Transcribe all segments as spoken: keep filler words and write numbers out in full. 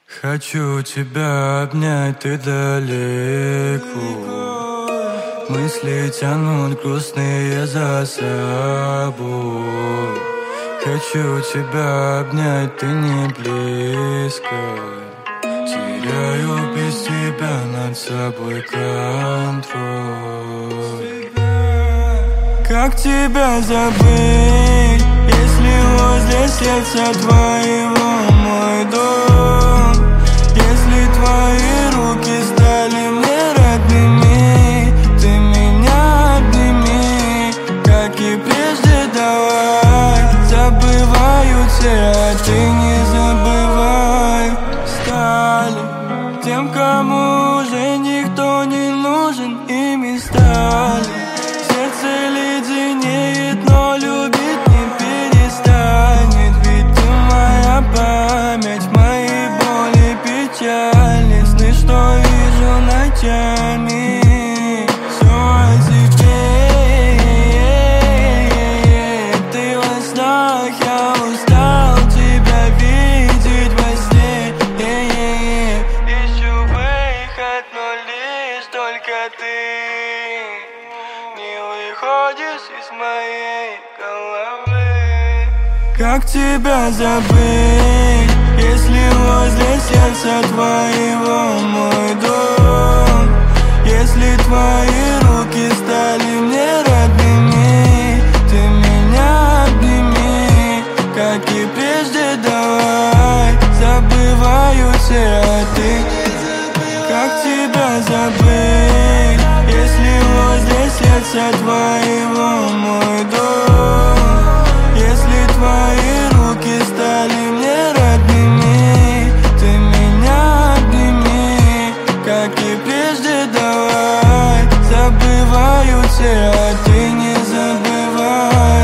Хочу тебя обнять, ты далеко. Мысли тянут грустные за собой. Хочу тебя обнять, ты не близко. Теряю без тебя над собой контроль. Как тебя забыть, если возле сердца твоего мой дом? Если твои руки стали мне родными, ты меня обними, как и прежде давай. Забывают все, а ты не забывай. Стали тем, кому уже никто не нужен, ими стали. Сердце леденеет, но любить не перестанет. Ведь ты моя память, мои боли, печали, сны, что вижу ночами. Все о тебе, ты во снах, я устал тебя видеть во сне. Ищу выход, но лишь только ты не выходишь из моей головы. Как тебя забыть, если возле сердца твоего мой дом? Если твои руки стали мне родными, ты меня обними, как и прежде давай. Забываю все, а ты. Как тебя забыть, если возле сердца твоего мой дом? Если твои руки стали мне родными, ты меня обними, как и прежде давай. Забываю все, а ты не забывай.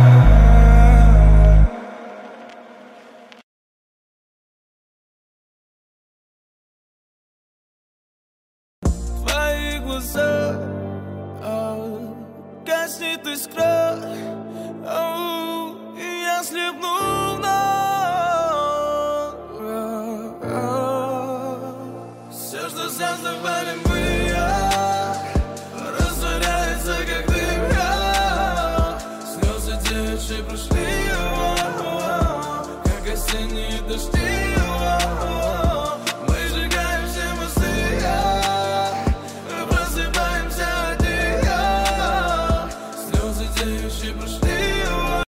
Твои глаза, гаснет искра, и я слепну вновь. Все, что создавали мы, растворяется, как дым. Слезы течи прошли, как осенние дожди.